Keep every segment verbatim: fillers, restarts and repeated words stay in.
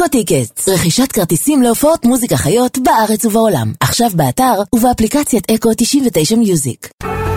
אקו טיקטס, רכישת כרטיסים להופעות מוזיקה חיות בארץ ובעולם. עכשיו באתר ובאפליקציית אקו תשעים ותשע מיוזיק.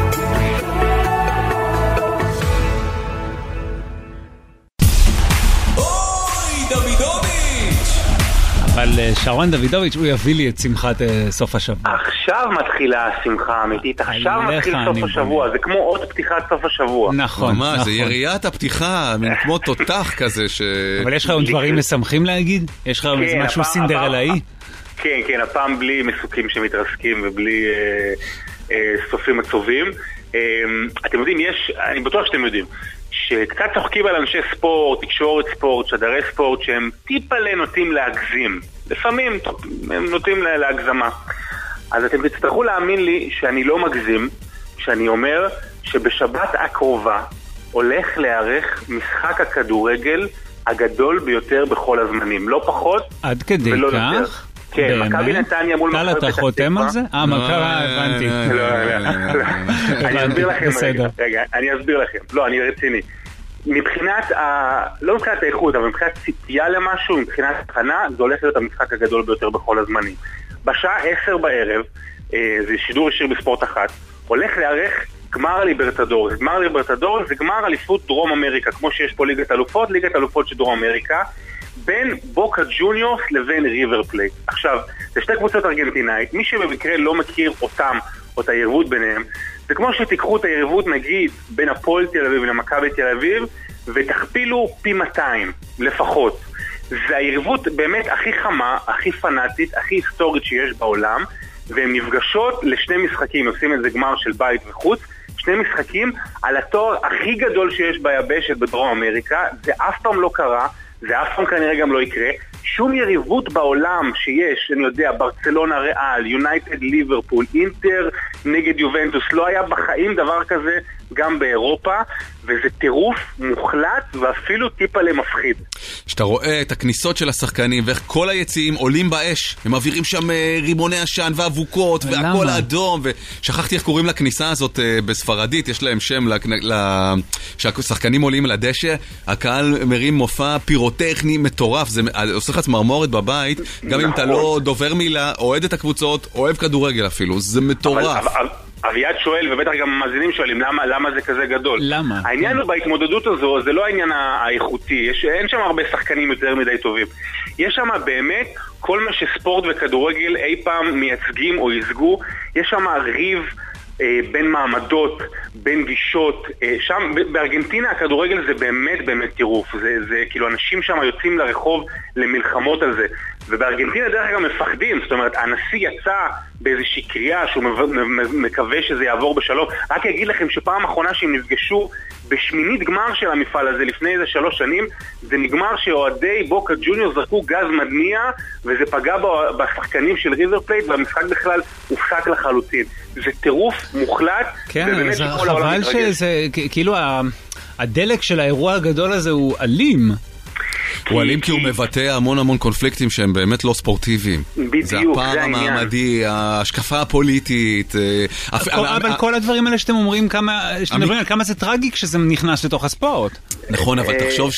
אבל שרון דוידוביץ' הוא יביא לי את שמחת סוף השבוע. עכשיו מתחילה השמחה האמיתית, עכשיו מתחיל סוף השבוע, זה כמו עוד פתיחת סוף השבוע. נכון, נכון. זה יריית הפתיחה, כמו תותח כזה ש... אבל יש לך עוד דברים משמחים להגיד? יש לך משהו סינדרלאי? כן, כן, הפעם בלי מסוקים שמתרסקים ובלי סופים עצובים. אתם יודעים, יש, אני בטוח שאתם יודעים, שקצת צוחקים על אנשי ספורט, תקשורת ספורט, שדרי ספורט, שהם טיפה נוטים להגזים. לפעמים הם נוטים להגזמה. אז אתם תצטרכו להאמין לי שאני לא מגזים, שאני אומר שבשבת הקרובה הולך להיערך משחק הכדורגל הגדול ביותר בכל הזמנים. לא פחות עד כדי ולא כך? יותר. כן, מכבי נתניה מול מכבי פתח תקווה. אתה חותם על זה? אה, מכרה, הבנתי. לא, לא, אני אסביר לכם רגע, רגע, אני אסביר לכם. לא, אני רציני. מבחינת, לא מבחינת האיכות, אבל מבחינת ציפייה למשהו, מבחינת תחנה, זה הולך להיות המשחק הגדול ביותר בכל הזמנים. בשעה עשר בערב, זה שידור ישיר בספורט אחת, הולך להיערך גמר ליברטדורס. גמר ליברטדורס זה גמר אליפות דרום אמריקה, כמו שיש פה ליגת אלופות, ליגת אלופות של דרום אמריקה, בין בוקה ג'וניורס לבין ריבר פלייט. עכשיו, זה שתי קבוצות ארגנטינאית, מי שבמקרה לא מכיר אותם, או את היריבות ביניהם, זה כמו שתיקחו את היריבות נגיד בין הפועל תל אביב למכבי תל אביב, ותכפילו פי מאתיים לפחות. זה היריבות באמת הכי חמה, הכי פנאטית, הכי היסטורית שיש בעולם, והן נפגשות לשני משחקים, עושים את זה גמר של בית וחוץ, שני משחקים על התואר הכי גדול שיש ביבשת בדרום אמריקה. זה אף פעם לא קרה, זה אף פעם כנראה גם לא יקרה. שום יריבות בעולם שיש, אני יודע, ברצלונה ריאל, יונייטד ליברפול, אינטר נגד יובנטוס, לא היה בחיים דבר כזה גם באירופה, וזה טירוף מוחלט ואפילו טיפה למפחיד. שאתה רואה את הכניסות של השחקנים ואיך כל היציאים עולים באש, הם מעבירים שם רימוני עשן ואבוקות והכל אדום, ושכחתי איך קוראים לכניסה הזאת בספרדית, יש להם שם שהשחקנים עולים לדשא, הקהל מרים מופע פירוטכני מטורף, זה עושה לך צמרמורת בבית, גם אם אתה לא דובר מילה, אוהד את הקבוצות, אוהב כדורגל אפילו, זה מטורף. אביעד שואל, ובטח גם המאזינים שואלים, למה, למה זה כזה גדול? למה? העניין בהתמודדות הזו, זה לא העניין האיכותי, יש, אין שם הרבה שחקנים יותר מדי טובים. יש שם באמת כל מה שספורט וכדורגל אי פעם מייצגים או ייצגו, יש שם ריב אה, בין מעמדות, בין גישות, אה, שם בארגנטינה הכדורגל זה באמת באמת טירוף, זה, זה כאילו אנשים שם יוצאים לרחוב למלחמות על זה, ובארגנטינה דרך אגב מפחדים, זאת אומרת הנשיא יצא באיזושהי קריאה שהוא מקווה שזה יעבור בשלום. רק אגיד לכם שפעם האחרונה שהם נפגשו בשמינית גמר של המפעל הזה לפני איזה שלוש שנים, זה נגמר שאוהדי בוקה ג'וניור זרקו גז מדמיע וזה פגע בשחקנים של ריבר פלייט והמשחק בכלל הופסק לחלוטין. זה טירוף מוחלט. כן, זה חבל שזה כאילו הדלק של האירוע הגדול הזה הוא אלים. הוא אלים כי הוא מבטא המון המון קונפליקטים שהם באמת לא ספורטיביים. בדיוק, זה הפער המעמדי, ההשקפה הפוליטית. אבל כל הדברים האלה שאתם אומרים, שאתם מדברים על כמה זה טרגי כשזה נכנס לתוך הספורט. נכון, אבל תחשוב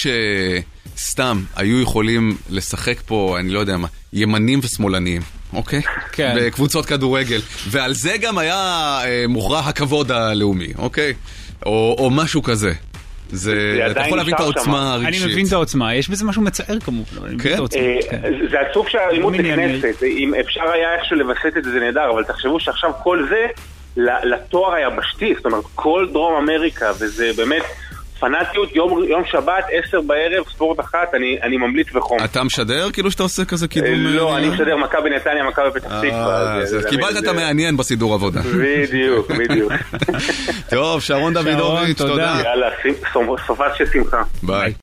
שסתם היו יכולים לשחק פה, אני לא יודע מה, ימנים ושמאלניים. אוקיי? כן. בקבוצות כדורגל. ועל זה גם היה מוכרע הכבוד הלאומי, אוקיי? או משהו כזה. זה, אתה יכול להבין את העוצמה הרגשית. אני מבין את העוצמה, יש בזה משהו מצער כמובן. כן? זה עצוב שהאלימות נכנסת, אם אפשר היה איכשהו לבסט את זה, זה נהדר, אבל תחשבו שעכשיו כל זה לתואר היבשתי, זאת אומרת, כל דרום אמריקה, וזה באמת פנאטיות, יום, יום שבת, עשר בערב, ספורט אחת, אני, אני ממליץ בחום. אתה משדר כאילו שאתה עושה כזה קידום? לא, אני משדר מכבי נתניה, מכבי פתח תקווה. קיבלת את המעניין בסידור עבודה. בדיוק, בדיוק. טוב, שרון דוידוביץ', תודה. יאללה, סופה של שמחה. ביי.